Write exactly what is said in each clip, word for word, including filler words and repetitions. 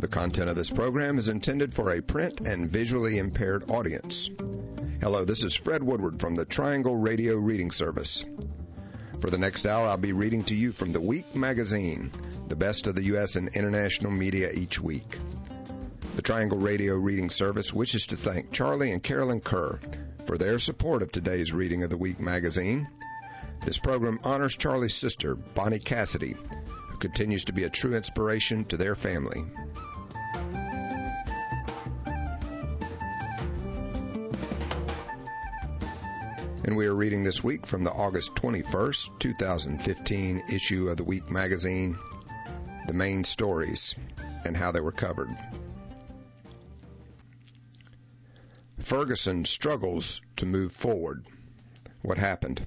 The content of this program is intended for a print and visually impaired audience. Hello, this is Fred Woodward from the Triangle Radio Reading Service. For the next hour, I'll be reading to you from The Week magazine, the best of the U S and international media each week. The Triangle Radio Reading Service wishes to thank Charlie and Carolyn Kerr for their support of today's reading of The Week magazine. This program honors Charlie's sister, Bonnie Cassidy, who continues to be a true inspiration to their family. And we are reading this week from the August twenty-first, twenty fifteen issue of The Week magazine, the main stories and how they were covered. Ferguson struggles to move forward. What happened?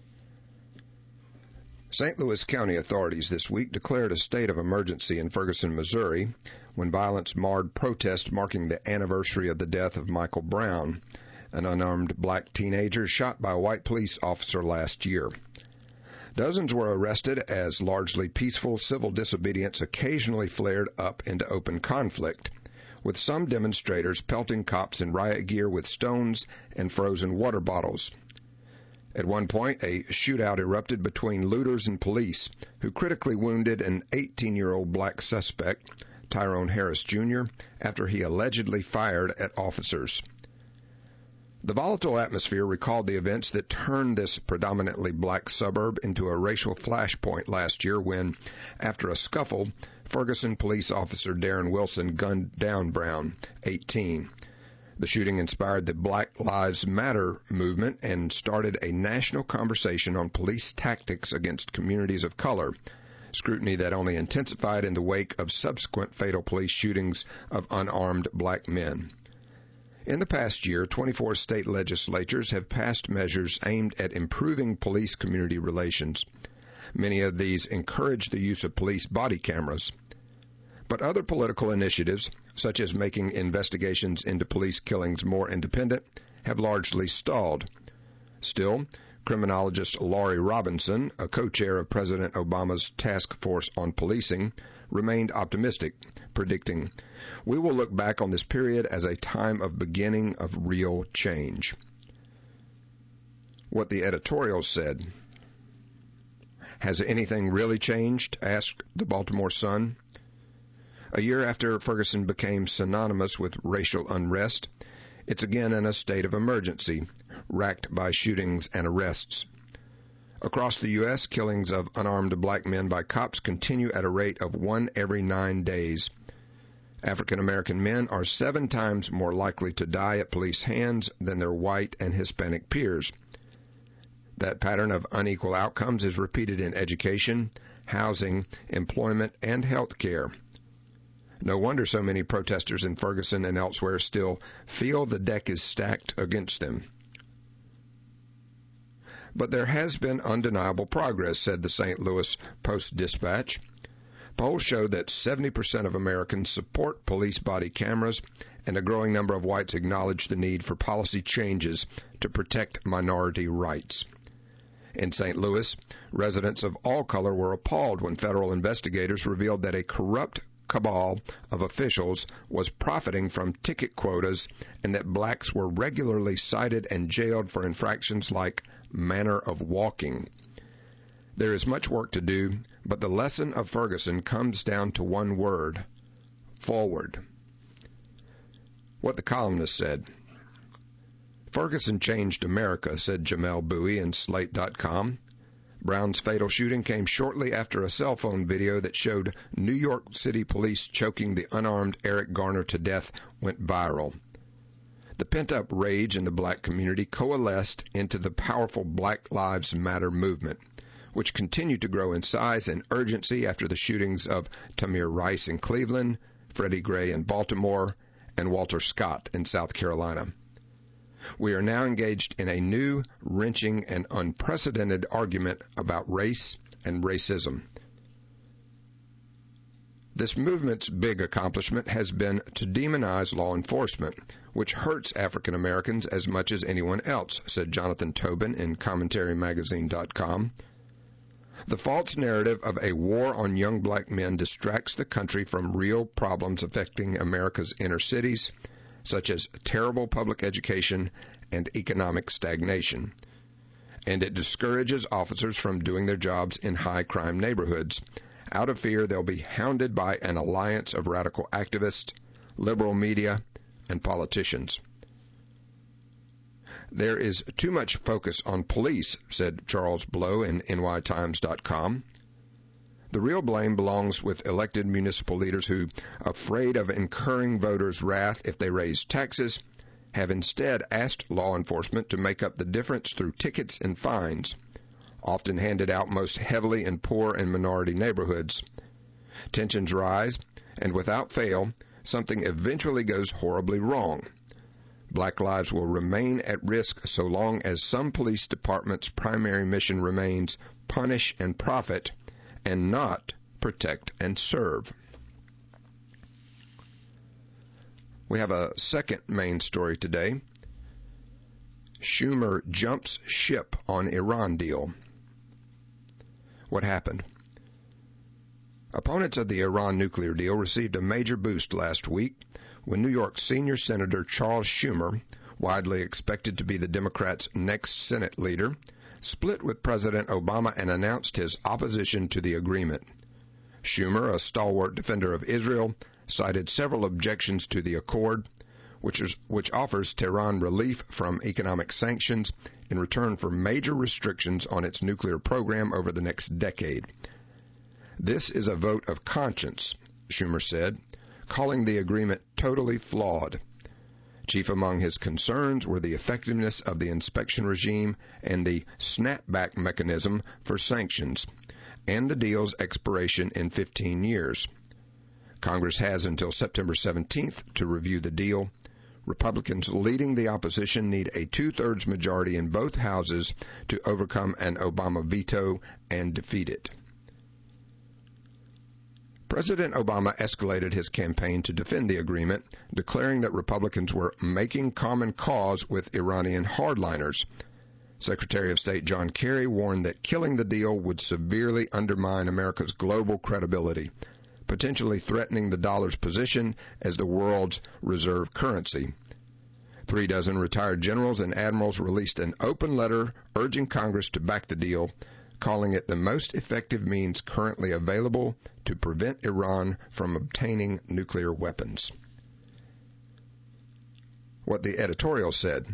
Saint Louis County authorities this week declared a state of emergency in Ferguson, Missouri, when violence marred protests marking the anniversary of the death of Michael Brown, an unarmed black teenager shot by a white police officer last year. Dozens were arrested as largely peaceful civil disobedience occasionally flared up into open conflict, with some demonstrators pelting cops in riot gear with stones and frozen water bottles. At one point, a shootout erupted between looters and police, who critically wounded an eighteen-year-old black suspect, Tyrone Harris Junior, after he allegedly fired at officers. The volatile atmosphere recalled the events that turned this predominantly black suburb into a racial flashpoint last year when, after a scuffle, Ferguson police officer Darren Wilson gunned down Brown, eighteen. The shooting inspired the Black Lives Matter movement and started a national conversation on police tactics against communities of color, scrutiny that only intensified in the wake of subsequent fatal police shootings of unarmed black men. In the past year, twenty-four state legislatures have passed measures aimed at improving police-community relations. Many of these encourage the use of police body cameras. But other political initiatives, such as making investigations into police killings more independent, have largely stalled. Still, criminologist Laurie Robinson, a co-chair of President Obama's Task Force on Policing, remained optimistic, predicting, "We will look back on this period as a time of beginning of real change." What the editorial said. Has anything really changed? Asked the Baltimore Sun. A year after Ferguson became synonymous with racial unrest, it's again in a state of emergency, racked by shootings and arrests. Across the U S, killings of unarmed black men by cops continue at a rate of one every nine days. African American men are seven times more likely to die at police hands than their white and Hispanic peers. That pattern of unequal outcomes is repeated in education, housing, employment, and health care. No wonder so many protesters in Ferguson and elsewhere still feel the deck is stacked against them. But there has been undeniable progress, said the Saint Louis Post-Dispatch. Polls show that seventy percent of Americans support police body cameras, and a growing number of whites acknowledge the need for policy changes to protect minority rights. In Saint Louis, residents of all color were appalled when federal investigators revealed that a corrupt cabal of officials was profiting from ticket quotas and that blacks were regularly cited and jailed for infractions like manner of walking. There is much work to do, but the lesson of Ferguson comes down to one word: forward. What the columnist said. Ferguson changed America, said Jamel Bowie in Slate dot com. Brown's fatal shooting came shortly after a cell phone video that showed New York City police choking the unarmed Eric Garner to death went viral. The pent-up rage in the black community coalesced into the powerful Black Lives Matter movement, which continued to grow in size and urgency after the shootings of Tamir Rice in Cleveland, Freddie Gray in Baltimore, and Walter Scott in South Carolina. We are now engaged in a new, wrenching, and unprecedented argument about race and racism. This movement's big accomplishment has been to demonize law enforcement, which hurts African Americans as much as anyone else, said Jonathan Tobin in commentary magazine dot com. The false narrative of a war on young black men distracts the country from real problems affecting America's inner cities, such as terrible public education and economic stagnation. And it discourages officers from doing their jobs in high-crime neighborhoods, out of fear they'll be hounded by an alliance of radical activists, liberal media, and politicians. There is too much focus on police, said Charles Blow in N Y Times dot com. The real blame belongs with elected municipal leaders who, afraid of incurring voters' wrath if they raise taxes, have instead asked law enforcement to make up the difference through tickets and fines, often handed out most heavily in poor and minority neighborhoods. Tensions rise, and without fail, something eventually goes horribly wrong. Black lives will remain at risk so long as some police department's primary mission remains punish and profit, and not protect and serve. We have a second main story today. Schumer jumps ship on Iran deal. What happened? Opponents of the Iran nuclear deal received a major boost last week when New York senior Senator Charles Schumer, widely expected to be the Democrats' next Senate leader, split with President Obama and announced his opposition to the agreement. Schumer, a stalwart defender of Israel, cited several objections to the accord, which, is, which offers Tehran relief from economic sanctions in return for major restrictions on its nuclear program over the next decade. This is a vote of conscience, Schumer said, calling the agreement totally flawed. Chief among his concerns were the effectiveness of the inspection regime and the snapback mechanism for sanctions, and the deal's expiration in fifteen years. Congress has until September seventeenth to review the deal. Republicans leading the opposition need a two-thirds majority in both houses to overcome an Obama veto and defeat it. President Obama escalated his campaign to defend the agreement, declaring that Republicans were making common cause with Iranian hardliners. Secretary of State John Kerry warned that killing the deal would severely undermine America's global credibility, potentially threatening the dollar's position as the world's reserve currency. Three dozen retired generals and admirals released an open letter urging Congress to back the deal, calling it the most effective means currently available to prevent Iran from obtaining nuclear weapons. What the editorial said.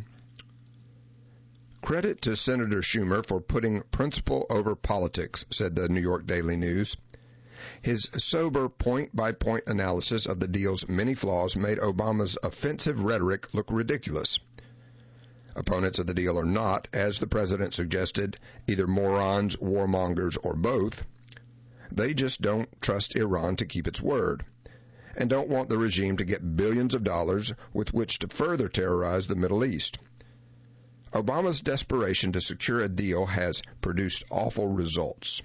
Credit to Senator Schumer for putting principle over politics, said the New York Daily News. His sober point-by-point analysis of the deal's many flaws made Obama's offensive rhetoric look ridiculous. Opponents of the deal are not, as the president suggested, either morons, warmongers, or both. They just don't trust Iran to keep its word, and don't want the regime to get billions of dollars with which to further terrorize the Middle East. Obama's desperation to secure a deal has produced awful results.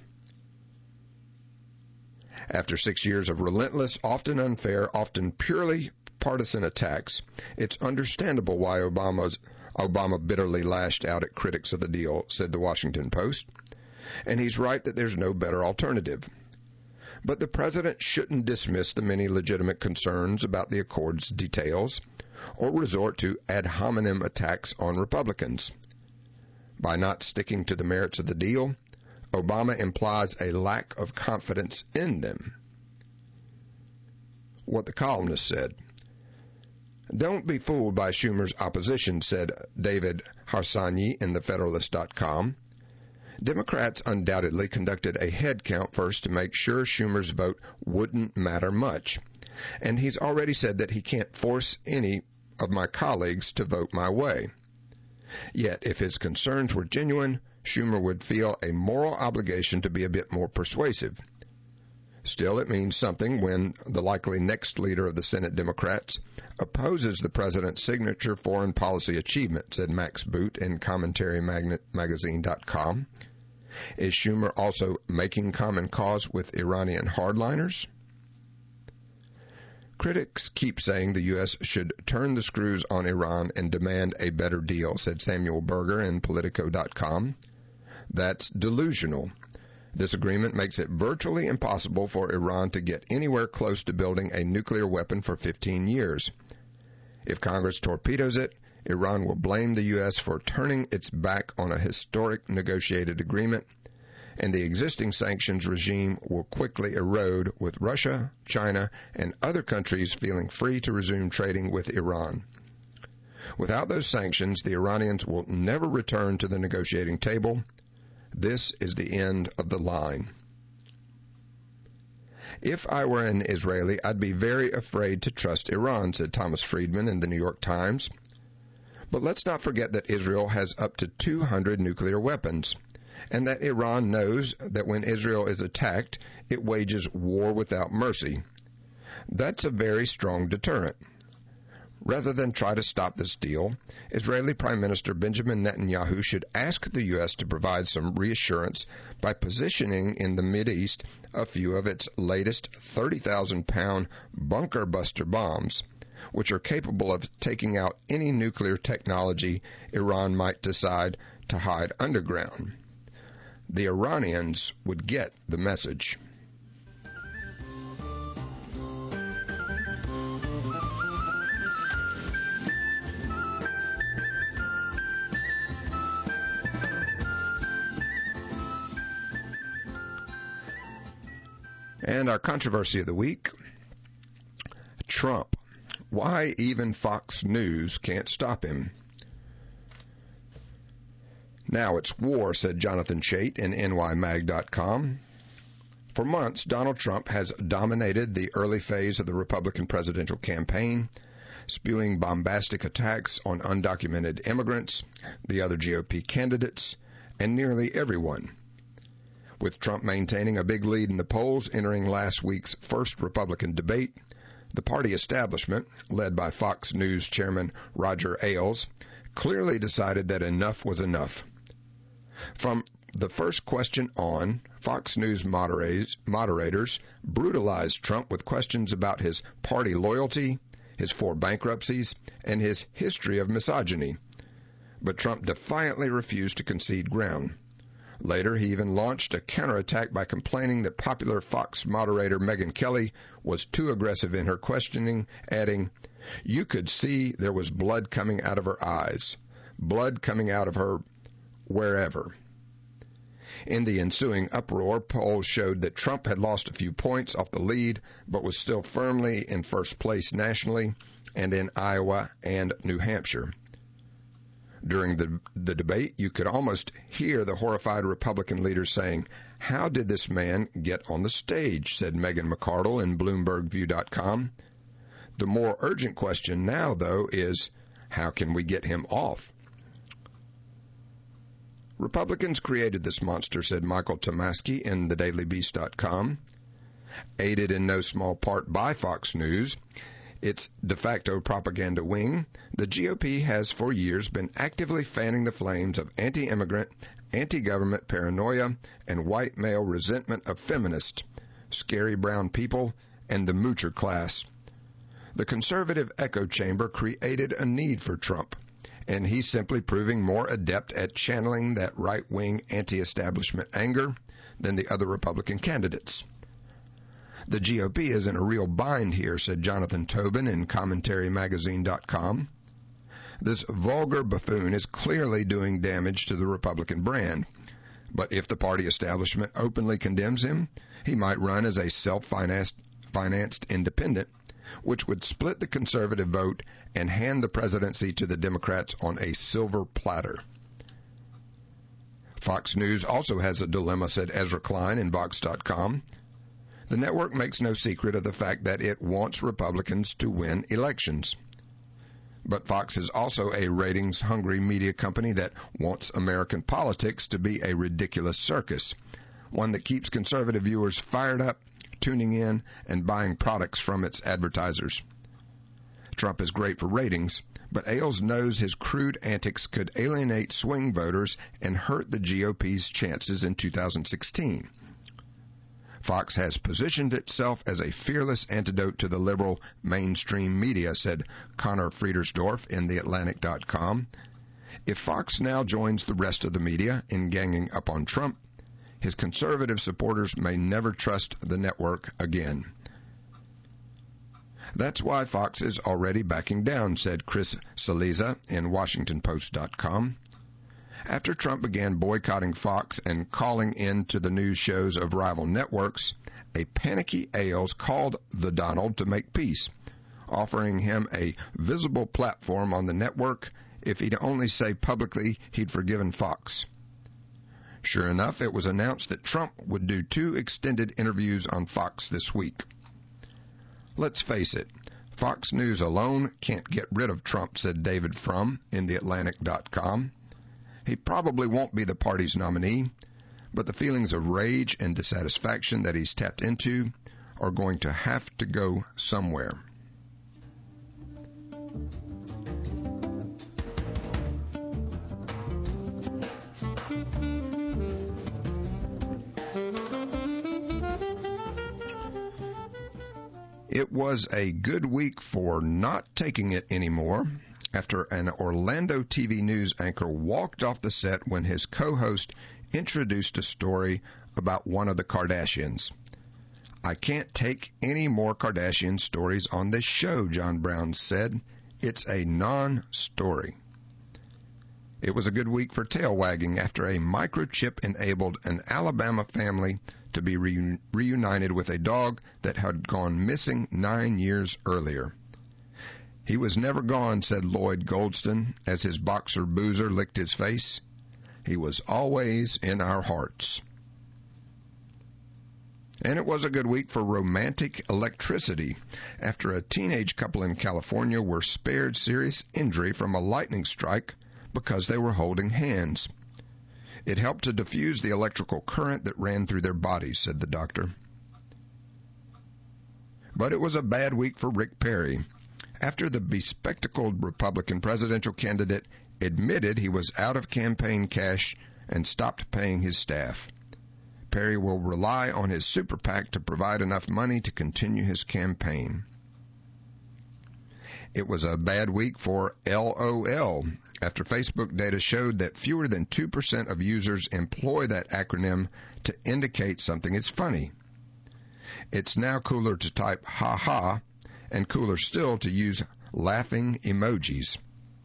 After six years of relentless, often unfair, often purely partisan attacks, it's understandable why Obama's Obama bitterly lashed out at critics of the deal, said the Washington Post. And he's right that there's no better alternative. But the president shouldn't dismiss the many legitimate concerns about the accord's details or resort to ad hominem attacks on Republicans. By not sticking to the merits of the deal, Obama implies a lack of confidence in them. What the columnist said. Don't be fooled by Schumer's opposition, said David Harsanyi in the Federalist dot com. Democrats undoubtedly conducted a head count first to make sure Schumer's vote wouldn't matter much, and he's already said that he can't force any of my colleagues to vote my way. Yet, if his concerns were genuine, Schumer would feel a moral obligation to be a bit more persuasive. Still, it means something when the likely next leader of the Senate Democrats opposes the president's signature foreign policy achievement, said Max Boot in Commentary Magazine dot com. Is Schumer also making common cause with Iranian hardliners? Critics keep saying the U S should turn the screws on Iran and demand a better deal, said Samuel Berger in Politico dot com. That's delusional. This agreement makes it virtually impossible for Iran to get anywhere close to building a nuclear weapon for fifteen years. If Congress torpedoes it, Iran will blame the U S for turning its back on a historic negotiated agreement, and the existing sanctions regime will quickly erode, with Russia, China, and other countries feeling free to resume trading with Iran. Without those sanctions, the Iranians will never return to the negotiating table. This is the end of the line. If I were an Israeli, I'd be very afraid to trust Iran, said Thomas Friedman in the New York Times. But let's not forget that Israel has up to two hundred nuclear weapons, and that Iran knows that when Israel is attacked, it wages war without mercy. That's a very strong deterrent. Rather than try to stop this deal, Israeli Prime Minister Benjamin Netanyahu should ask the U S to provide some reassurance by positioning in the Mideast a few of its latest thirty thousand pound bunker buster bombs, which are capable of taking out any nuclear technology Iran might decide to hide underground. The Iranians would get the message. And our controversy of the week, Trump. Why even Fox News can't stop him. Now it's war, said Jonathan Chait in N Y mag dot com. For months, Donald Trump has dominated the early phase of the Republican presidential campaign, spewing bombastic attacks on undocumented immigrants, the other G O P candidates, and nearly everyone. With Trump maintaining a big lead in the polls entering last week's first Republican debate, the party establishment, led by Fox News chairman Roger Ailes, clearly decided that enough was enough. From the first question on, Fox News moderators, moderators brutalized Trump with questions about his party loyalty, his four bankruptcies, and his history of misogyny. But Trump defiantly refused to concede ground. Later, he even launched a counterattack by complaining that popular Fox moderator Megyn Kelly was too aggressive in her questioning, adding, "You could see there was blood coming out of her eyes, blood coming out of her wherever." In the ensuing uproar, polls showed that Trump had lost a few points off the lead, but was still firmly in first place nationally and in Iowa and New Hampshire. During the, the debate, you could almost hear the horrified Republican leaders saying, "How did this man get on the stage?" said Megan McArdle in Bloomberg View dot com. The more urgent question now, though, is how can we get him off? Republicans created this monster, said Michael Tomasky in the Daily Beast dot com. Aided in no small part by Fox News, its de facto propaganda wing, the G O P has for years been actively fanning the flames of anti-immigrant, anti-government paranoia, and white male resentment of feminists, scary brown people, and the moocher class. The conservative echo chamber created a need for Trump, and he's simply proving more adept at channeling that right-wing anti-establishment anger than the other Republican candidates. The G O P is in a real bind here, said Jonathan Tobin in Commentary Magazine dot com. This vulgar buffoon is clearly doing damage to the Republican brand. But if the party establishment openly condemns him, he might run as a self-financed financed independent, which would split the conservative vote and hand the presidency to the Democrats on a silver platter. Fox News also has a dilemma, said Ezra Klein in Vox dot com. The network makes no secret of the fact that it wants Republicans to win elections. But Fox is also a ratings-hungry media company that wants American politics to be a ridiculous circus, one that keeps conservative viewers fired up, tuning in, and buying products from its advertisers. Trump is great for ratings, but Ailes knows his crude antics could alienate swing voters and hurt the G O P's chances in two thousand sixteen. Fox has positioned itself as a fearless antidote to the liberal mainstream media, said Connor Friedersdorf in the Atlantic dot com. If Fox now joins the rest of the media in ganging up on Trump, his conservative supporters may never trust the network again. That's why Fox is already backing down, said Chris Cillizza in Washington Post dot com. After Trump began boycotting Fox and calling in to the news shows of rival networks, a panicky Ailes called the Donald to make peace, offering him a visible platform on the network if he'd only say publicly he'd forgiven Fox. Sure enough, it was announced that Trump would do two extended interviews on Fox this week. Let's face it, Fox News alone can't get rid of Trump, said David Frum in the Atlantic dot com. He probably won't be the party's nominee, but the feelings of rage and dissatisfaction that he's tapped into are going to have to go somewhere. It was a good week for not taking it anymore after an Orlando T V news anchor walked off the set when his co-host introduced a story about one of the Kardashians. I can't take any more Kardashian stories on this show, John Brown said. It's a non-story. It was a good week for tail wagging after a microchip enabled an Alabama family to be re- reunited with a dog that had gone missing nine years earlier. He was never gone, said Lloyd Goldston as his boxer Boozer licked his face. He was always in our hearts. And it was a good week for romantic electricity after a teenage couple in California were spared serious injury from a lightning strike because they were holding hands. It helped to diffuse the electrical current that ran through their bodies, said the doctor. But it was a bad week for Rick Perry after the bespectacled Republican presidential candidate admitted he was out of campaign cash and stopped paying his staff. Perry will rely on his super PAC to provide enough money to continue his campaign. It was a bad week for LOL after Facebook data showed that fewer than two percent of users employ that acronym to indicate something is funny. It's now cooler to type ha ha and cooler still to use laughing emojis.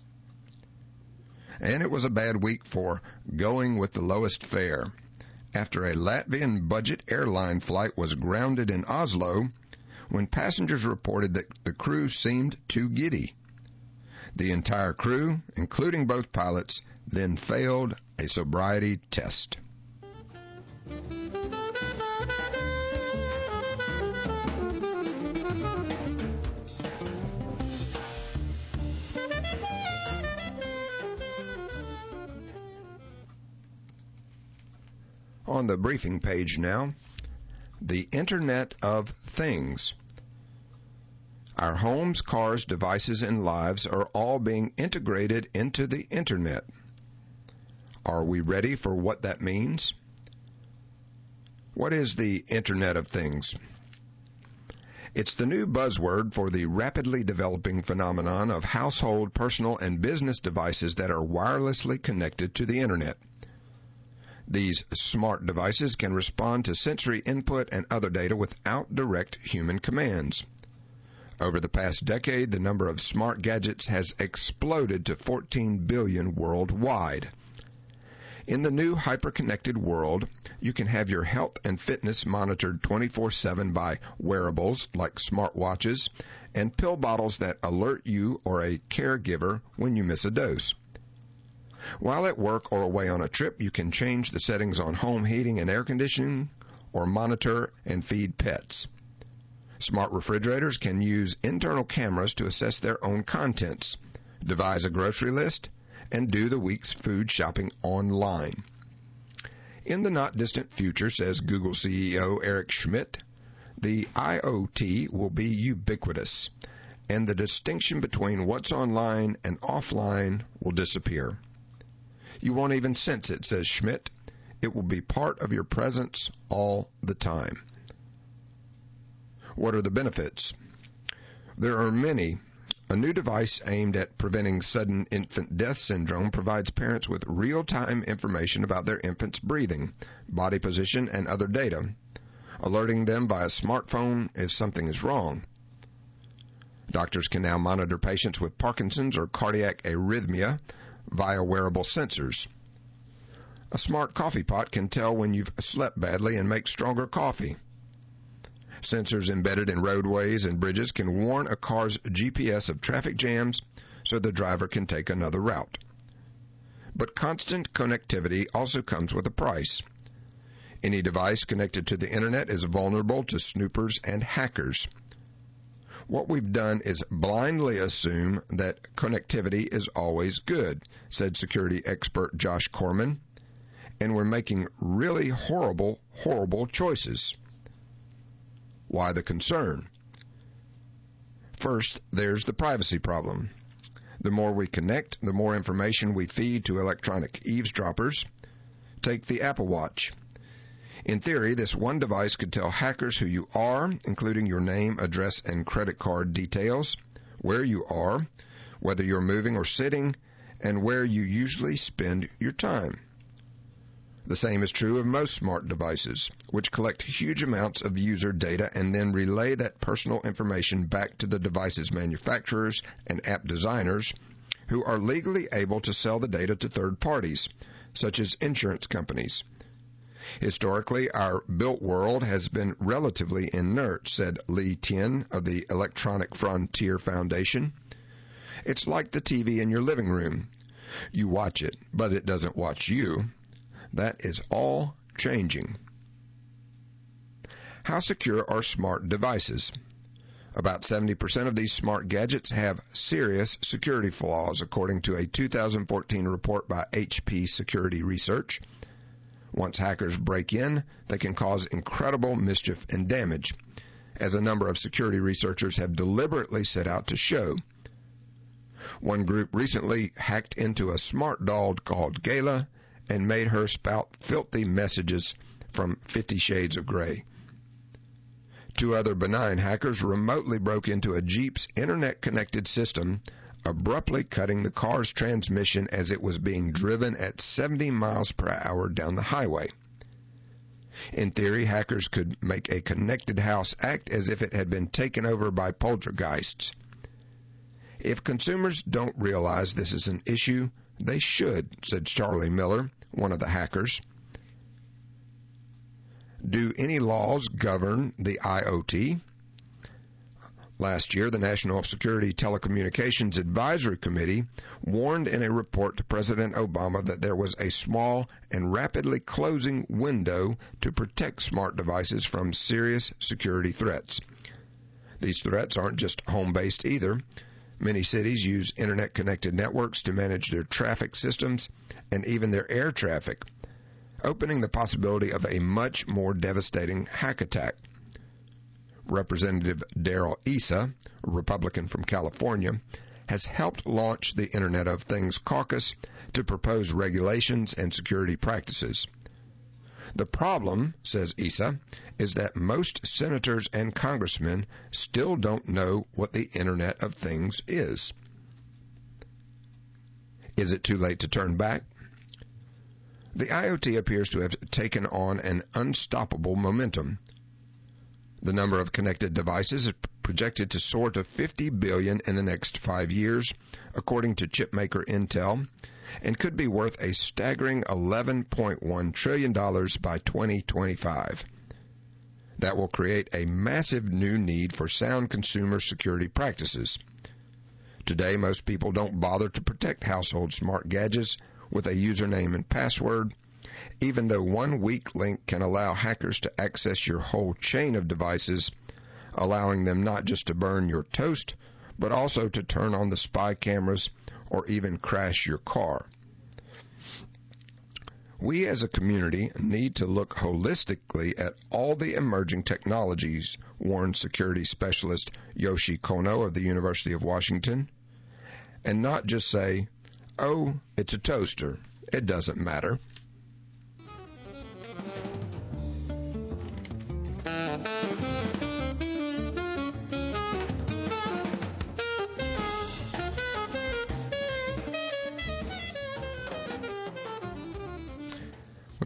And it was a bad week for going with the lowest fare after a Latvian budget airline flight was grounded in Oslo when passengers reported that the crew seemed too giddy. The entire crew, including both pilots, then failed a sobriety test. On the briefing page now, the Internet of Things. Our homes, cars, devices, and lives are all being integrated into the Internet. Are we ready for what that means? What is the Internet of Things? It's the new buzzword for the rapidly developing phenomenon of household, personal, and business devices that are wirelessly connected to the Internet. These smart devices can respond to sensory input and other data without direct human commands. Over the past decade, the number of smart gadgets has exploded to fourteen billion worldwide. In the new hyper-connected world, you can have your health and fitness monitored twenty-four seven by wearables like smartwatches and pill bottles that alert you or a caregiver when you miss a dose. While at work or away on a trip, you can change the settings on home heating and air conditioning or monitor and feed pets. Smart refrigerators can use internal cameras to assess their own contents, devise a grocery list, and do the week's food shopping online. In the not-distant future, says Google C E O Eric Schmidt, the I O T will be ubiquitous, and the distinction between what's online and offline will disappear. You won't even sense it, says Schmidt. It will be part of your presence all the time. What are the benefits? There are many. A new device aimed at preventing sudden infant death syndrome provides parents with real-time information about their infant's breathing, body position, and other data, alerting them via smartphone if something is wrong. Doctors can now monitor patients with Parkinson's or cardiac arrhythmia via wearable sensors. A smart coffee pot can tell when you've slept badly and make stronger coffee. Sensors embedded in roadways and bridges can warn a car's G P S of traffic jams so the driver can take another route. But constant connectivity also comes with a price. Any device connected to the internet is vulnerable to snoopers and hackers. What we've done is blindly assume that connectivity is always good, said security expert Josh Corman, and we're making really horrible, horrible choices. Why the concern? First, there's the privacy problem. The more we connect, the more information we feed to electronic eavesdroppers. Take the Apple Watch. In theory, this one device could tell hackers who you are, including your name, address, and credit card details, where you are, whether you're moving or sitting, and where you usually spend your time. The same is true of most smart devices, which collect huge amounts of user data and then relay that personal information back to the device's manufacturers and app designers, who are legally able to sell the data to third parties, such as insurance companies. Historically, our built world has been relatively inert, said Lee Tien of the Electronic Frontier Foundation. It's like the T V in your living room. You watch it, but it doesn't watch you. That is all changing. How secure are smart devices? About seventy percent of these smart gadgets have serious security flaws, according to a two thousand fourteen report by H P Security Research. Once hackers break in, they can cause incredible mischief and damage, as a number of security researchers have deliberately set out to show. One group recently hacked into a smart doll called Gayla and made her spout filthy messages from Fifty Shades of Grey. Two other benign hackers remotely broke into a Jeep's internet-connected system, abruptly cutting the car's transmission as it was being driven at seventy miles per hour down the highway. In theory, hackers could make a connected house act as if it had been taken over by poltergeists. If consumers don't realize this is an issue, they should, said Charlie Miller, one of the hackers. Do any laws govern the I O T? Last year, the National Security Telecommunications Advisory Committee warned in a report to President Obama that there was a small and rapidly closing window to protect smart devices from serious security threats. These threats aren't just home-based either. Many cities use internet-connected networks to manage their traffic systems and even their air traffic, opening the possibility of a much more devastating hack attack. Representative Darrell Issa, a Republican from California, has helped launch the Internet of Things Caucus to propose regulations and security practices. The problem, says Issa, is that most senators and congressmen still don't know what the Internet of Things is. Is it too late to turn back? The I O T appears to have taken on an unstoppable momentum. The number of connected devices is projected to soar to fifty billion in the next five years, according to chipmaker Intel, and could be worth a staggering eleven point one trillion dollars by twenty twenty-five. That will create a massive new need for sound consumer security practices. Today, most people don't bother to protect household smart gadgets with a username and password, even though one weak link can allow hackers to access your whole chain of devices, allowing them not just to burn your toast, but also to turn on the spy cameras or even crash your car. We as a community need to look holistically at all the emerging technologies, warned security specialist Yoshi Kono of the University of Washington, and not just say, oh, it's a toaster, it doesn't matter.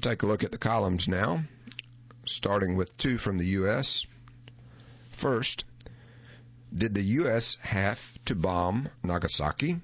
take a look at the columns now, starting with two from the U S First, did the U S have to bomb Nagasaki?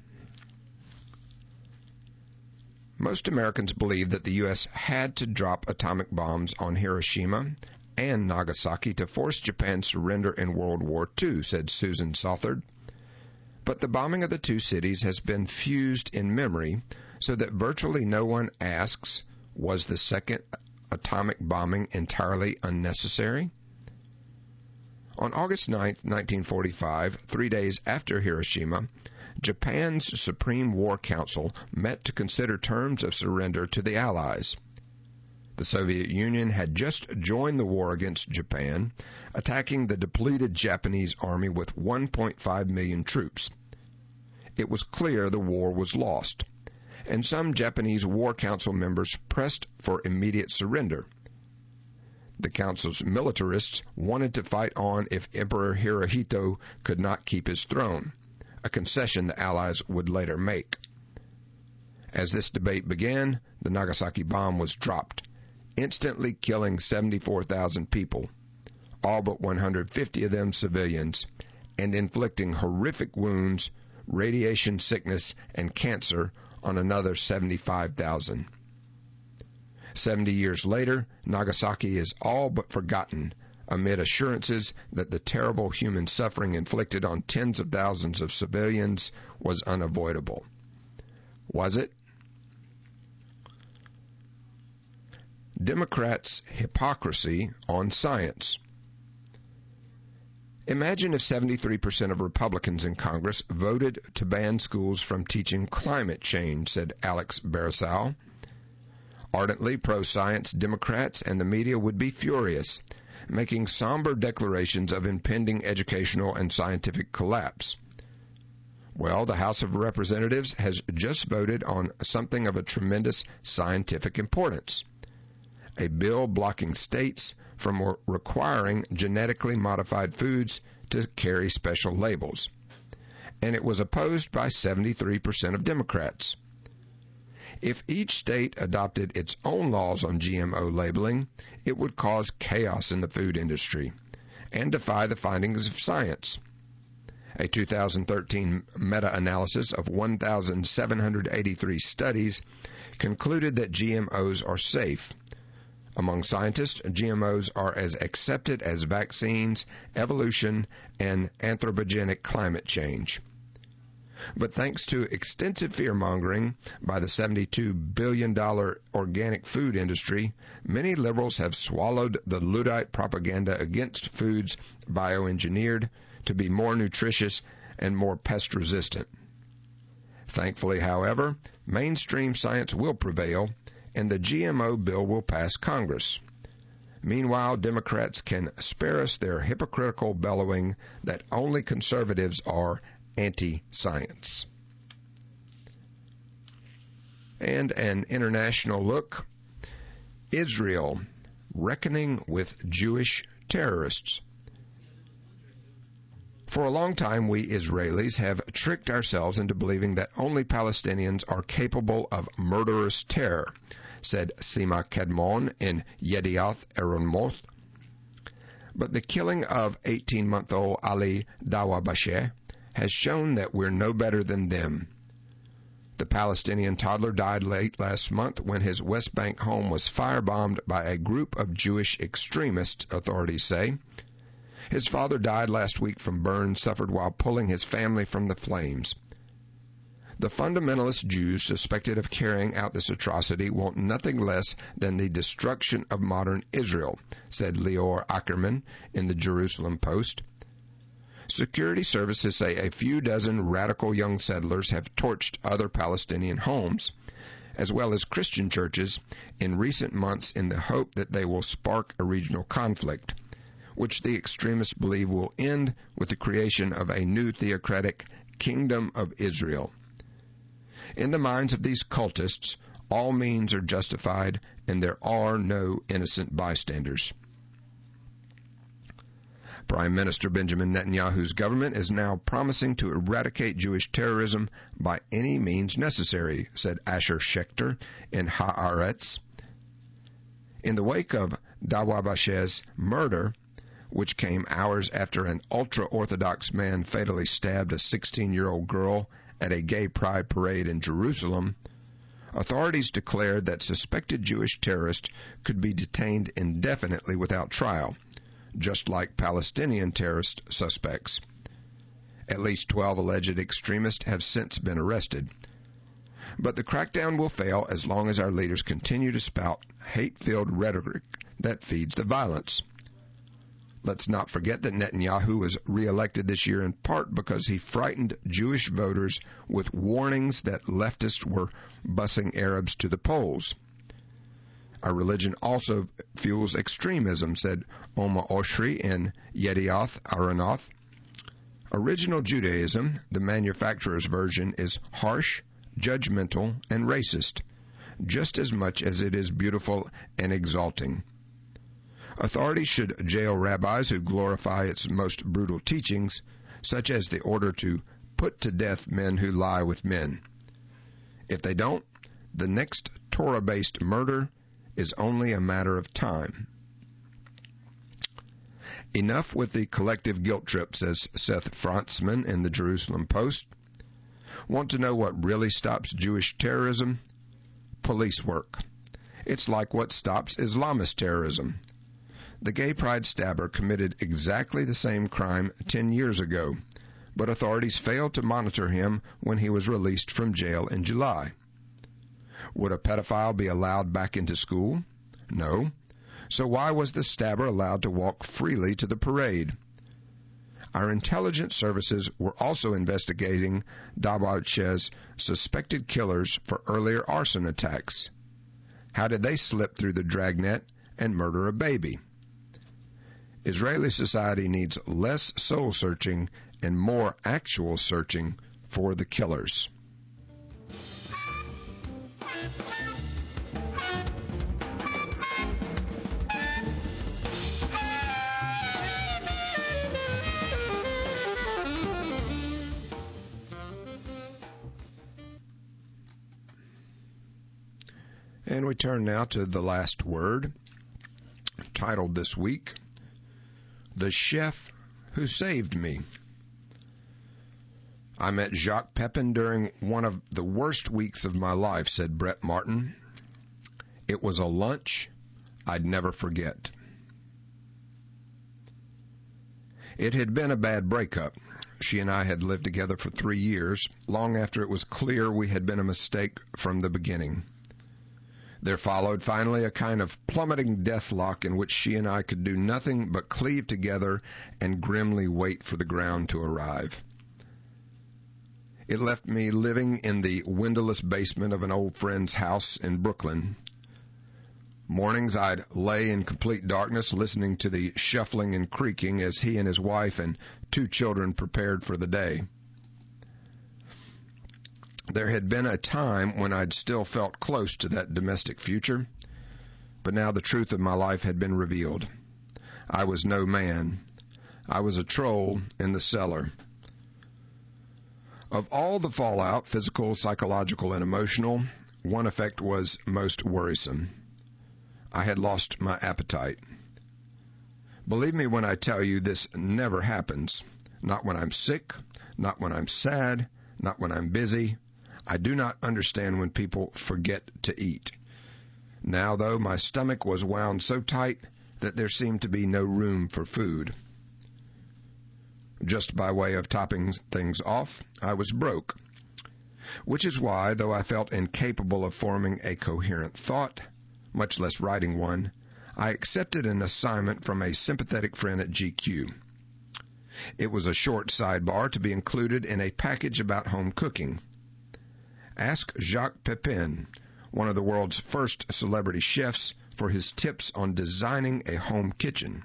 Most Americans believe that the U S had to drop atomic bombs on Hiroshima and Nagasaki to force Japan's surrender in World War Two, said Susan Southard. But the bombing of the two cities has been fused in memory so that virtually no one asks, was the second atomic bombing entirely unnecessary? On August ninth, nineteen forty-five, three days after Hiroshima, Japan's Supreme War Council met to consider terms of surrender to the Allies. The Soviet Union had just joined the war against Japan, attacking the depleted Japanese army with one point five million troops. It was clear the war was lost, and some Japanese War Council members pressed for immediate surrender. The council's militarists wanted to fight on if Emperor Hirohito could not keep his throne, a concession the Allies would later make. As this debate began, the Nagasaki bomb was dropped, instantly killing seventy-four thousand people, all but one hundred fifty of them civilians, and inflicting horrific wounds, radiation sickness, and cancer on another seventy-five thousand. Seventy years later, Nagasaki is all but forgotten amid assurances that the terrible human suffering inflicted on tens of thousands of civilians was unavoidable. Was it? Democrats' hypocrisy on science. Imagine if seventy-three percent of Republicans in Congress voted to ban schools from teaching climate change, said Alex Barisal. Ardently pro-science Democrats and the media would be furious, making somber declarations of impending educational and scientific collapse. Well, the House of Representatives has just voted on something of a tremendous scientific importance, a bill blocking states from requiring genetically modified foods to carry special labels. And it was opposed by seventy-three percent of Democrats. If each state adopted its own laws on G M O labeling, it would cause chaos in the food industry and defy the findings of science. A two thousand thirteen meta-analysis of one thousand seven hundred eighty-three studies concluded that G M Os are safe. Among scientists, G M Os are as accepted as vaccines, evolution, and anthropogenic climate change. But thanks to extensive fear-mongering by the seventy-two billion dollars organic food industry, many liberals have swallowed the Luddite propaganda against foods bioengineered to be more nutritious and more pest-resistant. Thankfully, however, mainstream science will prevail, and the G M O bill will pass Congress. Meanwhile, Democrats can spare us their hypocritical bellowing that only conservatives are anti-science. And an international look, Israel reckoning with Jewish terrorists. For a long time, we Israelis have tricked ourselves into believing that only Palestinians are capable of murderous terror, said Sima Kedmon in Yedioth Ahronoth. But the killing of eighteen-month-old Ali Dawabasheh has shown that we're no better than them. The Palestinian toddler died late last month when his West Bank home was firebombed by a group of Jewish extremists, authorities say. His father died last week from burns suffered while pulling his family from the flames. The fundamentalist Jews suspected of carrying out this atrocity want nothing less than the destruction of modern Israel, said Lior Ackerman in the Jerusalem Post. Security services say a few dozen radical young settlers have torched other Palestinian homes, as well as Christian churches, in recent months in the hope that they will spark a regional conflict, which the extremists believe will end with the creation of a new theocratic Kingdom of Israel. In the minds of these cultists, all means are justified and there are no innocent bystanders. Prime Minister Benjamin Netanyahu's government is now promising to eradicate Jewish terrorism by any means necessary, said Asher Schechter in Haaretz. In the wake of Dawabash's murder, which came hours after an ultra-Orthodox man fatally stabbed a sixteen-year-old girl at a gay pride parade in Jerusalem, authorities declared that suspected Jewish terrorists could be detained indefinitely without trial, just like Palestinian terrorist suspects. At least twelve alleged extremists have since been arrested. But the crackdown will fail as long as our leaders continue to spout hate-filled rhetoric that feeds the violence. Let's not forget that Netanyahu was reelected this year in part because he frightened Jewish voters with warnings that leftists were busing Arabs to the polls. Our religion also fuels extremism, said Oma Oshri in Yedioth Aharonoth. Original Judaism, the manufacturer's version, is harsh, judgmental, and racist, just as much as it is beautiful and exalting. Authorities should jail rabbis who glorify its most brutal teachings, such as the order to put to death men who lie with men. If they don't, the next Torah-based murder is only a matter of time. Enough with the collective guilt trip, says Seth Frantzman in the Jerusalem Post. Want to know what really stops Jewish terrorism? Police work. It's like what stops Islamist terrorism. The gay pride stabber committed exactly the same crime ten years ago, but authorities failed to monitor him when he was released from jail in July. Would a pedophile be allowed back into school? No. So why was the stabber allowed to walk freely to the parade? Our intelligence services were also investigating Dawabash's suspected killers for earlier arson attacks. How did they slip through the dragnet and murder a baby? Israeli society needs less soul-searching and more actual searching for the killers. And we turn now to the last word, titled this week, The Chef Who Saved Me. I met Jacques Pepin during one of the worst weeks of my life, said Brett Martin. It was a lunch I'd never forget. It had been a bad breakup. She and I had lived together for three years, long after it was clear we had been a mistake from the beginning. There followed finally a kind of plummeting deathlock in which she and I could do nothing but cleave together and grimly wait for the ground to arrive. It left me living in the windowless basement of an old friend's house in Brooklyn. Mornings I'd lay in complete darkness listening to the shuffling and creaking as he and his wife and two children prepared for the day. There had been a time when I'd still felt close to that domestic future, but now the truth of my life had been revealed. I was no man. I was a troll in the cellar. Of all the fallout, physical, psychological, and emotional, one effect was most worrisome. I had lost my appetite. Believe me when I tell you this never happens. Not when I'm sick, not when I'm sad, not when I'm busy. I do not understand when people forget to eat. Now, though, my stomach was wound so tight that there seemed to be no room for food. Just by way of topping things off, I was broke, which is why, though I felt incapable of forming a coherent thought, much less writing one, I accepted an assignment from a sympathetic friend at G Q. It was a short sidebar to be included in a package about home cooking. Ask Jacques Pepin, one of the world's first celebrity chefs, for his tips on designing a home kitchen.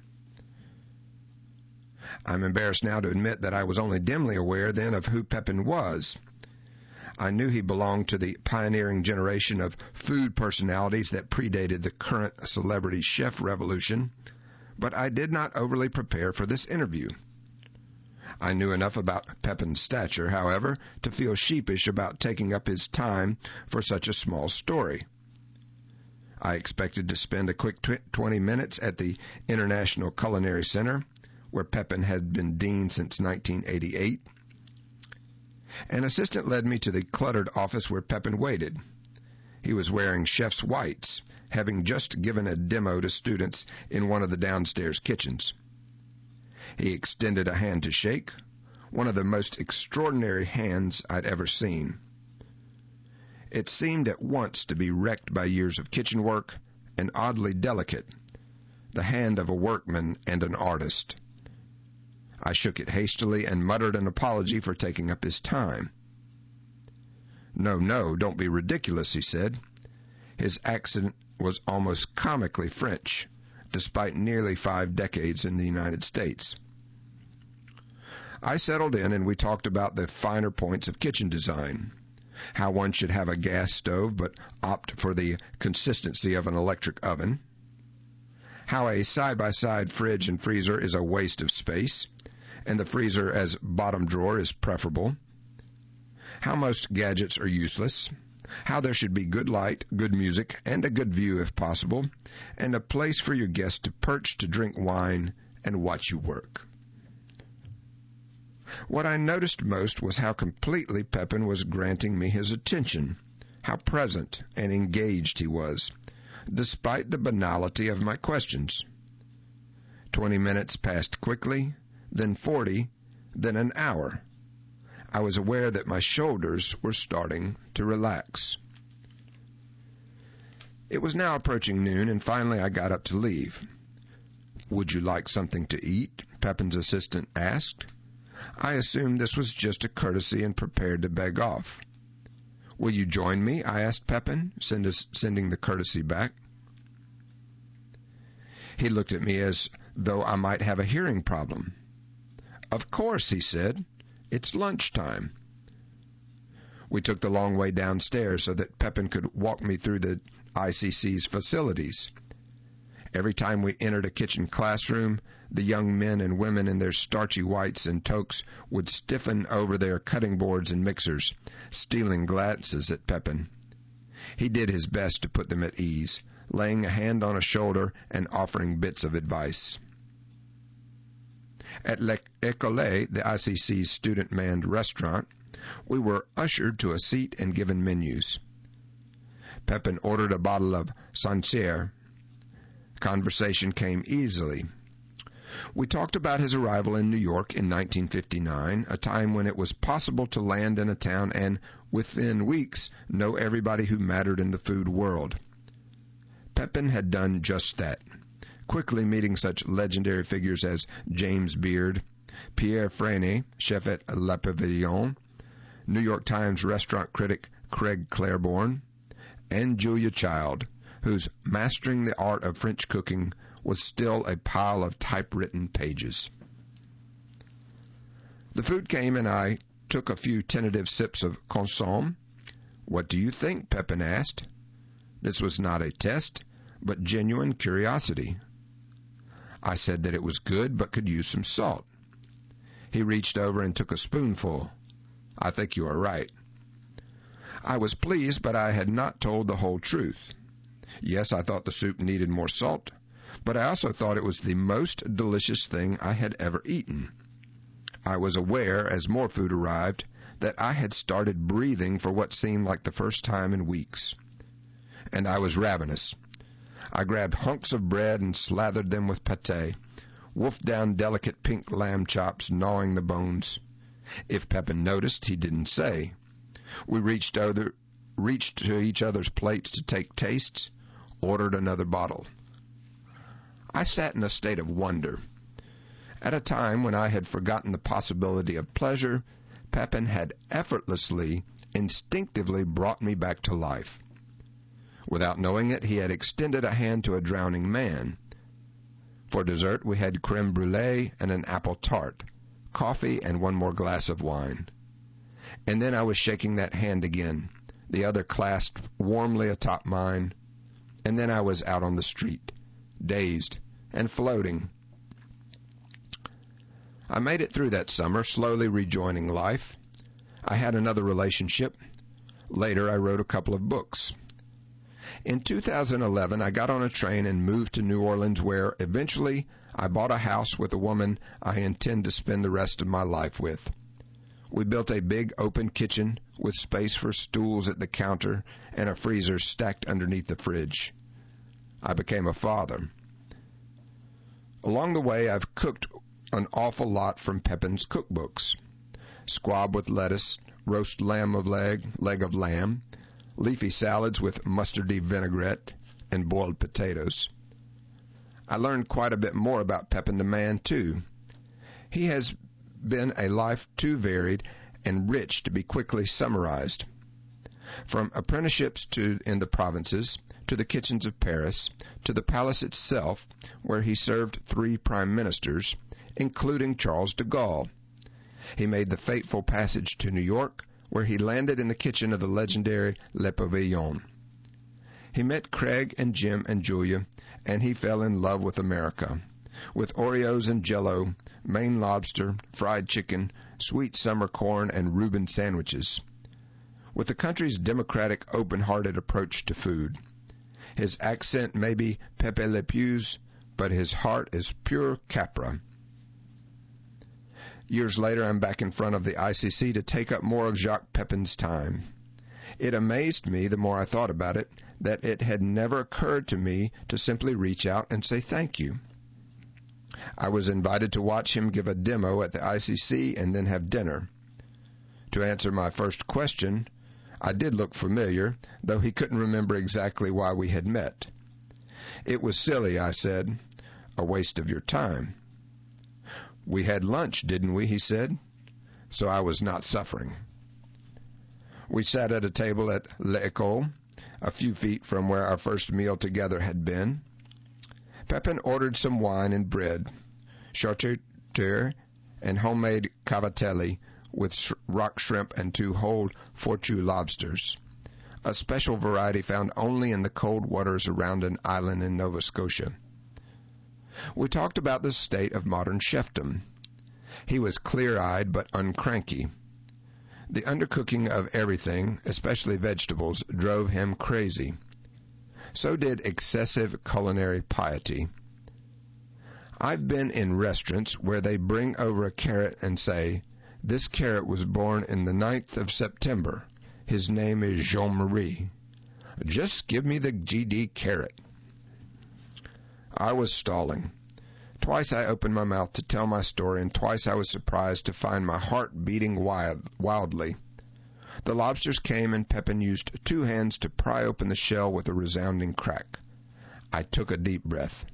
I'm embarrassed now to admit that I was only dimly aware then of who Pepin was. I knew he belonged to the pioneering generation of food personalities that predated the current celebrity chef revolution, but I did not overly prepare for this interview. I knew enough about Pepin's stature, however, to feel sheepish about taking up his time for such a small story. I expected to spend a quick tw- twenty minutes at the International Culinary Center, where Pepin had been dean since nineteen eighty-eight. An assistant led me to the cluttered office where Pepin waited. He was wearing chef's whites, having just given a demo to students in one of the downstairs kitchens. He extended a hand to shake, one of the most extraordinary hands I'd ever seen. It seemed at once to be wrecked by years of kitchen work and oddly delicate, the hand of a workman and an artist. I shook it hastily and muttered an apology for taking up his time. "No, no, don't be ridiculous," he said. His accent was almost comically French, despite nearly five decades in the United States. I settled in and we talked about the finer points of kitchen design, how one should have a gas stove but opt for the consistency of an electric oven, how a side-by-side fridge and freezer is a waste of space, and the freezer as bottom drawer is preferable, how most gadgets are useless, how there should be good light, good music, and a good view if possible, and a place for your guests to perch to drink wine and watch you work. What I noticed most was how completely Pepin was granting me his attention, how present and engaged he was, despite the banality of my questions. Twenty minutes passed quickly, then forty, then an hour. I was aware that my shoulders were starting to relax. It was now approaching noon, and finally I got up to leave. "Would you like something to eat?" Pepin's assistant asked. I assumed this was just a courtesy and prepared to beg off. "Will you join me?" I asked Pepin, send us, sending the courtesy back. He looked at me as though I might have a hearing problem. "Of course," he said. "It's lunchtime." We took the long way downstairs so that Pepin could walk me through the I C C's facilities. Every time we entered a kitchen classroom, the young men and women in their starchy whites and toques would stiffen over their cutting boards and mixers, stealing glances at Pepin. He did his best to put them at ease, laying a hand on a shoulder and offering bits of advice. At L'École, the I C C's student-manned restaurant, we were ushered to a seat and given menus. Pepin ordered a bottle of Sancerre. Conversation came easily. We talked about his arrival in New York in nineteen fifty-nine, a time when it was possible to land in a town and, within weeks, know everybody who mattered in the food world. Pepin had done just that, quickly meeting such legendary figures as James Beard, Pierre Freinet, chef at Le Pavillon, New York Times restaurant critic Craig Claiborne, and Julia Child, whose Mastering the Art of French Cooking was still a pile of typewritten pages. The food came, and I took a few tentative sips of consomme. "What do you think?" Pepin asked. This was not a test, but genuine curiosity. I said that it was good, but could use some salt. He reached over and took a spoonful. "I think you are right." I was pleased, but I had not told the whole truth. Yes, I thought the soup needed more salt, but I also thought it was the most delicious thing I had ever eaten. I was aware, as more food arrived, that I had started breathing for what seemed like the first time in weeks. And I was ravenous. I grabbed hunks of bread and slathered them with pâté, wolfed down delicate pink lamb chops, gnawing the bones. If Pepin noticed, he didn't say. We reached, other, reached to each other's plates to take tastes, ordered another bottle. I sat in a state of wonder. At a time when I had forgotten the possibility of pleasure, Pepin had effortlessly, instinctively brought me back to life. Without knowing it, he had extended a hand to a drowning man. For dessert, we had creme brulee and an apple tart, coffee, and one more glass of wine. And then I was shaking that hand again, the other clasped warmly atop mine, and then I was out on the street, dazed and floating. I made it through that summer, slowly rejoining life. I had another relationship. Later, I wrote a couple of books. In two thousand eleven, I got on a train and moved to New Orleans, where eventually I bought a house with a woman I intend to spend the rest of my life with. We built a big open kitchen with space for stools at the counter and a freezer stacked underneath the fridge. I became a father. Along the way, I've cooked an awful lot from Pepin's cookbooks. Squab with lettuce, roast lamb of leg, leg of lamb, leafy salads with mustardy vinaigrette, and boiled potatoes. I learned quite a bit more about Pepin the man, too. He has been a life too varied and rich to be quickly summarized. From apprenticeships to in the provinces, to the kitchens of Paris, to the palace itself, where he served three prime ministers, including Charles de Gaulle. He made the fateful passage to New York, where he landed in the kitchen of the legendary Le Pavillon. He met Craig and Jim and Julia, and he fell in love with America, with Oreos and Jell-O, Maine lobster, fried chicken, sweet summer corn, and Reuben sandwiches, with the country's democratic, open-hearted approach to food. His accent may be Pepe Le Pew's, but his heart is pure Capra. Years later, I'm back in front of the I C C to take up more of Jacques Pepin's time. It amazed me, the more I thought about it, that it had never occurred to me to simply reach out and say thank you. I was invited to watch him give a demo at the I C C and then have dinner. To answer my first question, I did look familiar, though he couldn't remember exactly why we had met. It was silly, I said. A waste of your time. We had lunch, didn't we, he said. So I was not suffering. We sat at a table at L'École, a few feet from where our first meal together had been. Pepin ordered some wine and bread, charcuterie, and homemade cavatelli with sh- rock shrimp and two whole Fortu lobsters, a special variety found only in the cold waters around an island in Nova Scotia. We talked about the state of modern chefdom. He was clear-eyed but uncranky. The undercooking of everything, especially vegetables, drove him crazy. So did excessive culinary piety. I've been in restaurants where they bring over a carrot and say, "This carrot was born in the ninth of September. His name is Jean-Marie. Just give me the G D carrot." I was stalling. Twice I opened my mouth to tell my story, and twice I was surprised to find my heart beating wild, wildly. The lobsters came, and Pepin used two hands to pry open the shell with a resounding crack. I took a deep breath.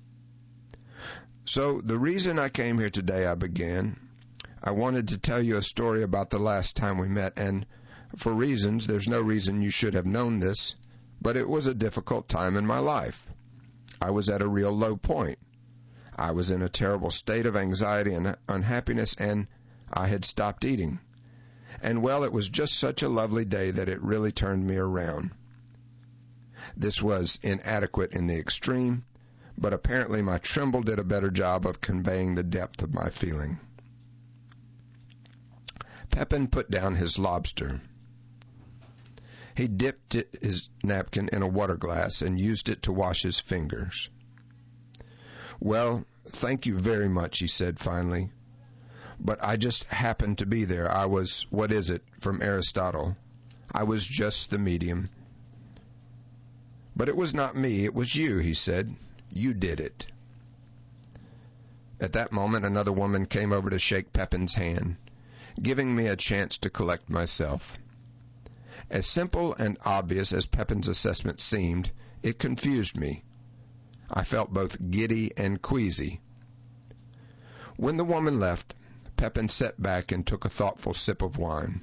So the reason I came here today, I began, I wanted to tell you a story about the last time we met, and for reasons, there's no reason you should have known this, but it was a difficult time in my life. I was at a real low point. I was in a terrible state of anxiety and unhappiness, and I had stopped eating. And, well, it was just such a lovely day that it really turned me around. This was inadequate in the extreme, but apparently my tremble did a better job of conveying the depth of my feeling. Pepin put down his lobster. He dipped his napkin in a water glass and used it to wash his fingers. "Well, thank you very much," he said finally. "But I just happened to be there. I was, what is it, from Aristotle. I was just the medium." "But it was not me, it was you," he said. "You did it." At that moment, another woman came over to shake Pepin's hand, giving me a chance to collect myself. As simple and obvious as Pepin's assessment seemed, it confused me. I felt both giddy and queasy. When the woman left, Pepin sat back and took a thoughtful sip of wine.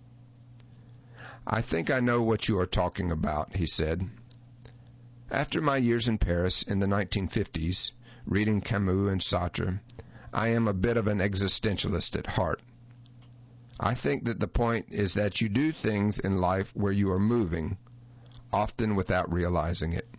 "I think I know what you are talking about," he said. "After my years in Paris in the nineteen fifties, reading Camus and Sartre, I am a bit of an existentialist at heart. I think that the point is that you do things in life where you are moving, often without realizing it."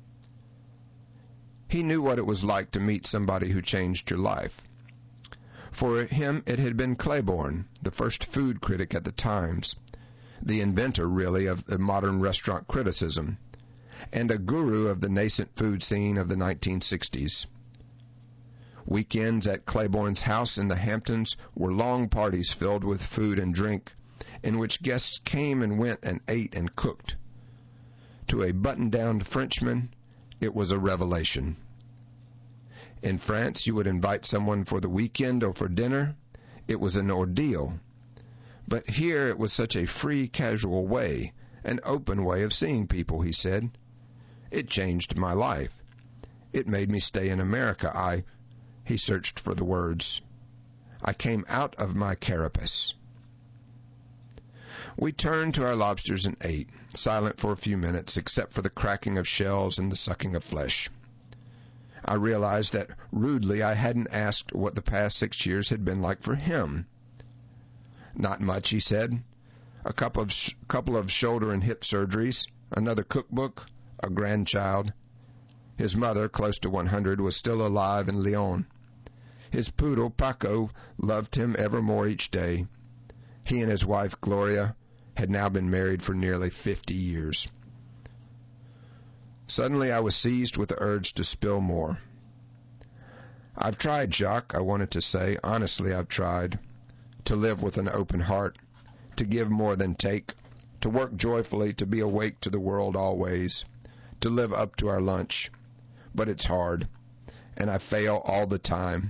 He knew what it was like to meet somebody who changed your life. For him, it had been Claiborne, the first food critic at the Times, the inventor, really, of the modern restaurant criticism, and a guru of the nascent food scene of the nineteen sixties. Weekends at Claiborne's house in the Hamptons were long parties filled with food and drink, in which guests came and went and ate and cooked. To a button-down Frenchman, it was a revelation. In France, you would invite someone for the weekend or for dinner. It was an ordeal. But here it was such a free, casual way, an open way of seeing people, he said. It changed my life. It made me stay in America. I... He searched for the words. I came out of my carapace. We turned to our lobsters and ate, silent for a few minutes, except for the cracking of shells and the sucking of flesh. I realized that rudely I hadn't asked what the past six years had been like for him. Not much, he said. A couple of, sh- couple of shoulder and hip surgeries, another cookbook, a grandchild. His mother, close to one hundred, was still alive in Lyon. His poodle, Paco, loved him ever more each day. He and his wife, Gloria, had now been married for nearly fifty years. Suddenly I was seized with the urge to spill more. I've tried, Jacques, I wanted to say. Honestly, I've tried. To live with an open heart, to give more than take, to work joyfully, to be awake to the world always, to live up to our lunch. But it's hard, and I fail all the time.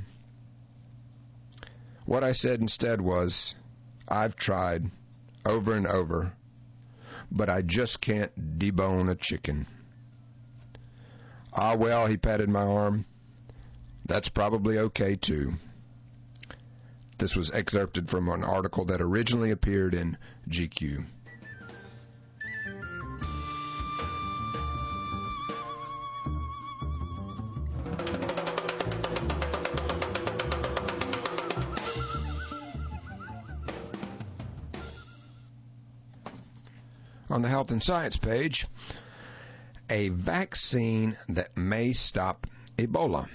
What I said instead was, I've tried, over and over, but I just can't debone a chicken. Ah, well, he patted my arm. That's probably okay, too. This was excerpted from an article that originally appeared in G Q. On the Health and Science page, a vaccine that may stop Ebola.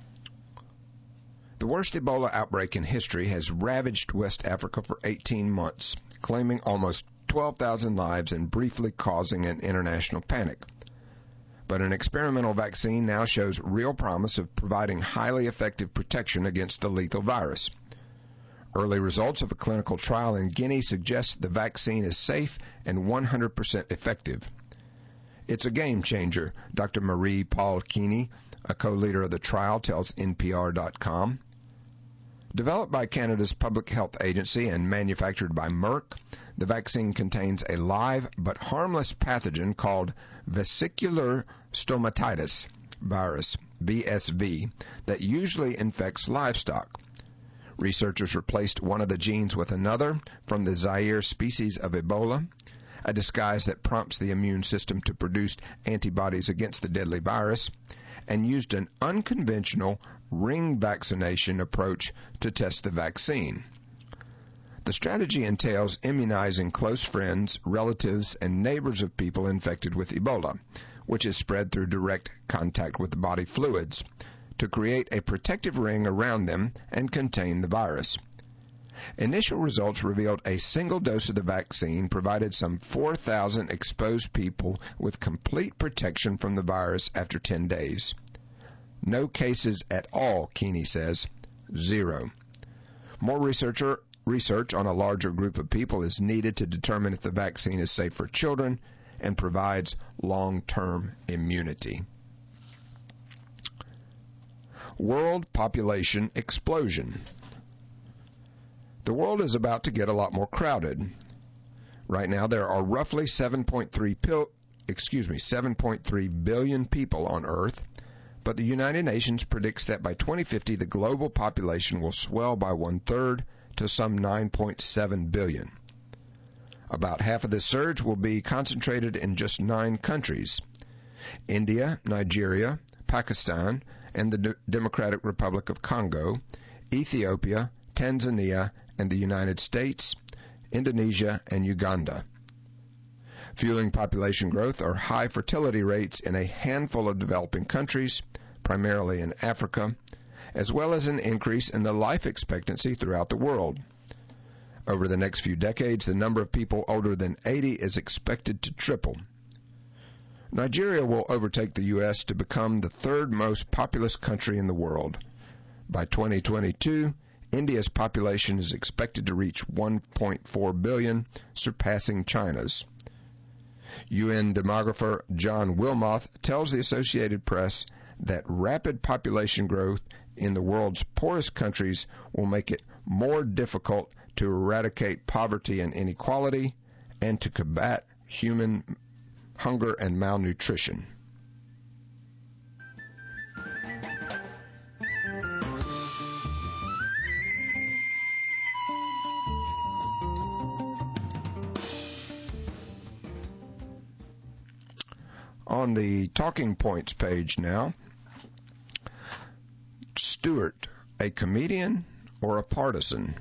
The worst Ebola outbreak in history has ravaged West Africa for eighteen months, claiming almost twelve thousand lives and briefly causing an international panic. But an experimental vaccine now shows real promise of providing highly effective protection against the lethal virus. Early results of a clinical trial in Guinea suggest the vaccine is safe and one hundred percent effective. It's a game changer, Doctor Marie-Paul Keeney, a co-leader of the trial, tells N P R dot com. Developed by Canada's Public Health Agency and manufactured by Merck, the vaccine contains a live but harmless pathogen called vesicular stomatitis virus, V S V, that usually infects livestock. Researchers replaced one of the genes with another from the Zaire species of Ebola, a disguise that prompts the immune system to produce antibodies against the deadly virus, and used an unconventional ring vaccination approach to test the vaccine. The strategy entails immunizing close friends, relatives, and neighbors of people infected with Ebola, which is spread through direct contact with body fluids, to create a protective ring around them and contain the virus. Initial results revealed a single dose of the vaccine provided some four thousand exposed people with complete protection from the virus after ten days. No cases at all, Keeney says. Zero. More researcher, research on a larger group of people is needed to determine if the vaccine is safe for children and provides long-term immunity. World population explosion. The world is about to get a lot more crowded. Right now, there are roughly seven point three pil- excuse me, seven point three billion people on Earth, but the United Nations predicts that by twenty fifty, the global population will swell by one-third to some nine point seven billion. About half of this surge will be concentrated in just nine countries: India, Nigeria, Pakistan, and the D- Democratic Republic of Congo, Ethiopia, Tanzania, and the United States, Indonesia, and Uganda. Fueling population growth are high fertility rates in a handful of developing countries, primarily in Africa, as well as an increase in the life expectancy throughout the world. Over the next few decades, the number of people older than eighty is expected to triple. Nigeria will overtake the U S to become the third most populous country in the world. By twenty twenty-two, India's population is expected to reach one point four billion, surpassing China's. U N demographer John Wilmoth tells the Associated Press that rapid population growth in the world's poorest countries will make it more difficult to eradicate poverty and inequality and to combat human hunger and malnutrition. On the Talking Points page now, Stewart, a comedian or a partisan?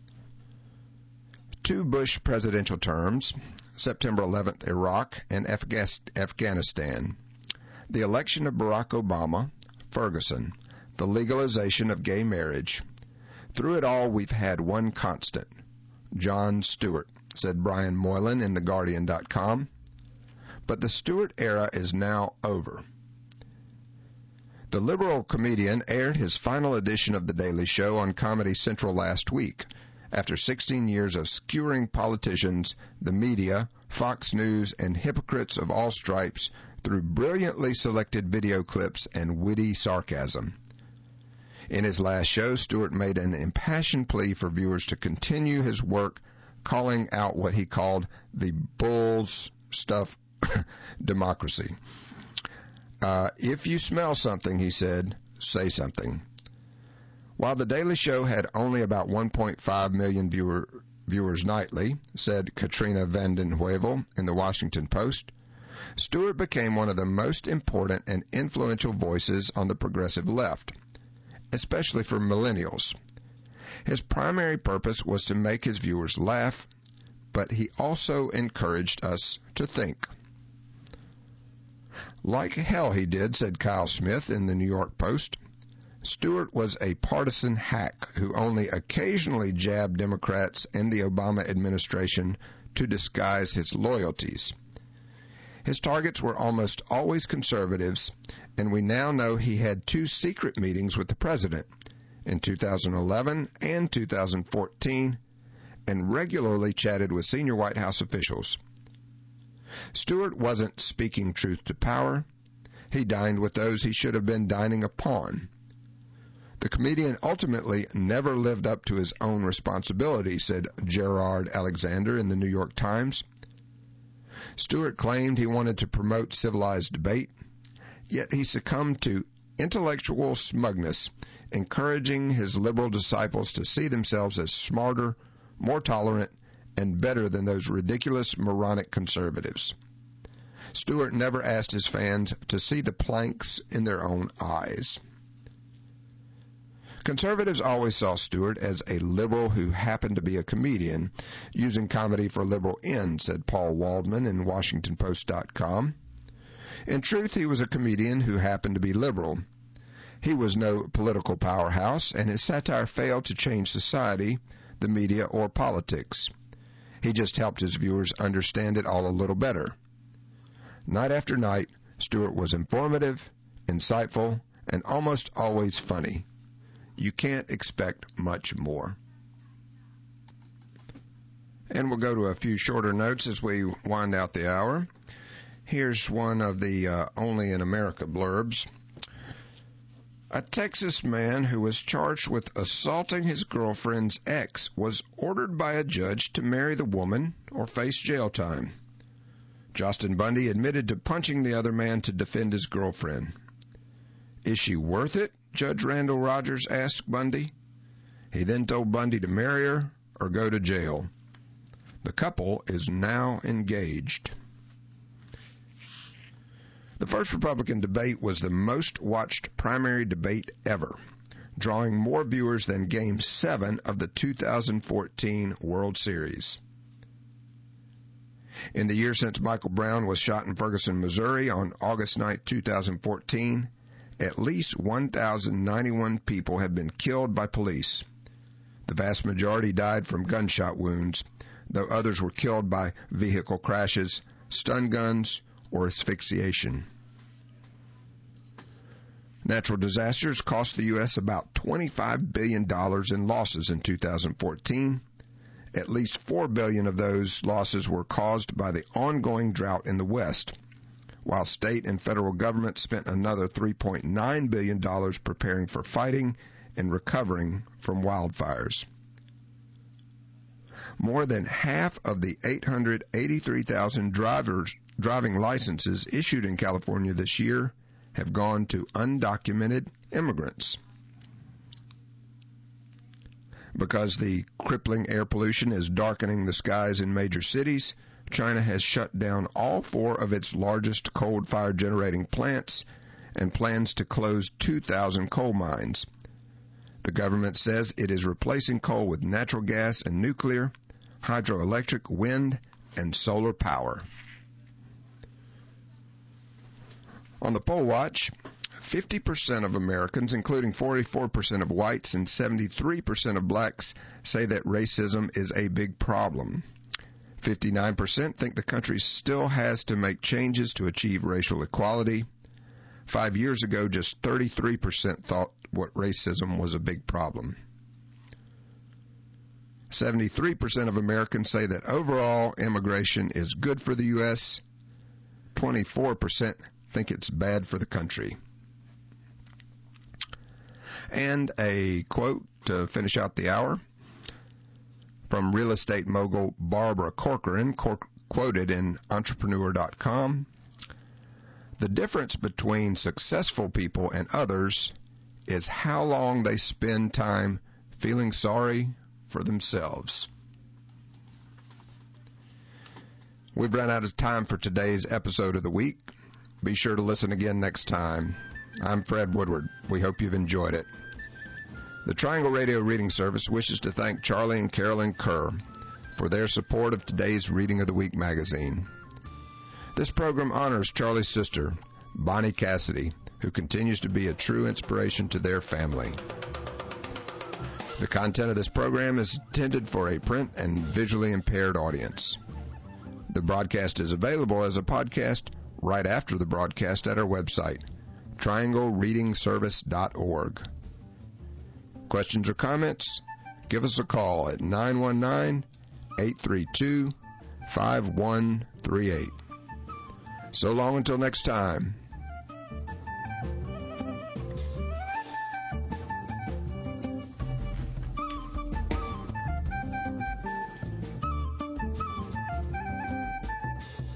Two Bush presidential terms, September eleventh, Iraq and Afghanistan, the election of Barack Obama, Ferguson, the legalization of gay marriage. Through it all, we've had one constant, Jon Stewart, said Brian Moylan in The Guardian dot com. But the Stewart era is now over. The liberal comedian aired his final edition of The Daily Show on Comedy Central last week, after sixteen years of skewering politicians, the media, Fox News, and hypocrites of all stripes through brilliantly selected video clips and witty sarcasm. In his last show, Stewart made an impassioned plea for viewers to continue his work, calling out what he called the bull's stuff democracy. Uh, if you smell something, he said, say something. While The Daily Show had only about one point five million viewer, viewers nightly, said Katrina vanden Heuvel in the Washington Post, Stewart became one of the most important and influential voices on the progressive left, especially for millennials. His primary purpose was to make his viewers laugh, but he also encouraged us to think. Like hell he did, said Kyle Smith in the New York Post. Stewart was a partisan hack who only occasionally jabbed Democrats and the Obama administration to disguise his loyalties. His targets were almost always conservatives, and we now know he had two secret meetings with the president in two thousand eleven and two thousand fourteen, and regularly chatted with senior White House officials. Stewart wasn't speaking truth to power. He dined with those he should have been dining upon. The comedian ultimately never lived up to his own responsibility, said Gerard Alexander in the New York Times. Stewart claimed he wanted to promote civilized debate, yet he succumbed to intellectual smugness, encouraging his liberal disciples to see themselves as smarter, more tolerant, and better than those ridiculous, moronic conservatives. Stewart never asked his fans to see the planks in their own eyes. Conservatives always saw Stewart as a liberal who happened to be a comedian, using comedy for liberal ends, said Paul Waldman in Washington Post dot com. In truth, he was a comedian who happened to be liberal. He was no political powerhouse, and his satire failed to change society, the media, or politics. He just helped his viewers understand it all a little better. Night after night, Stewart was informative, insightful, and almost always funny. You can't expect much more. And we'll go to a few shorter notes as we wind out the hour. Here's one of the uh, Only in America blurbs. A Texas man who was charged with assaulting his girlfriend's ex was ordered by a judge to marry the woman or face jail time. Justin Bundy admitted to punching the other man to defend his girlfriend. Is she worth it? Judge Randall Rogers asked Bundy. He then told Bundy to marry her or go to jail. The couple is now engaged. The first Republican debate was the most watched primary debate ever, drawing more viewers than Game seven of the two thousand fourteen World Series. In the year since Michael Brown was shot in Ferguson, Missouri on August ninth, two thousand fourteen, at least one thousand ninety-one people have been killed by police. The vast majority died from gunshot wounds, though others were killed by vehicle crashes, stun guns, or asphyxiation. Natural disasters cost the U S about twenty-five billion dollars in losses in two thousand fourteen. At least four billion dollars of those losses were caused by the ongoing drought in the West, while state and federal governments spent another three point nine billion dollars preparing for fighting and recovering from wildfires. More than half of the eight hundred eighty-three thousand drivers, driving licenses issued in California this year have gone to undocumented immigrants. Because the crippling air pollution is darkening the skies in major cities, China has shut down all four of its largest coal-fired generating plants and plans to close two thousand coal mines. The government says it is replacing coal with natural gas and nuclear, hydroelectric, wind, and solar power. On the poll watch, fifty percent of Americans, including forty-four percent of whites and seventy-three percent of blacks, say that racism is a big problem. fifty-nine percent think the country still has to make changes to achieve racial equality. Five years ago, just thirty-three percent thought what racism was a big problem. seventy-three percent of Americans say that overall immigration is good for the U S twenty-four percent think it's bad for the country. And a quote to finish out the hour from real estate mogul Barbara Corcoran, cor- quoted in entrepreneur dot com. The difference between successful people and others is how long they spend time feeling sorry for themselves. We've run out of time for today's episode of the week. Be sure to listen again next time. I'm Fred Woodward. We hope you've enjoyed it. The Triangle Radio Reading Service wishes to thank Charlie and Carolyn Kerr for their support of today's Reading of the Week magazine. This program honors Charlie's sister, Bonnie Cassidy, who continues to be a true inspiration to their family. The content of this program is intended for a print and visually impaired audience. The broadcast is available as a podcast right after the broadcast at our website, triangle reading service dot org. Questions or comments? Give us a call at nine one nine, eight three two, five one three eight. So long until next time.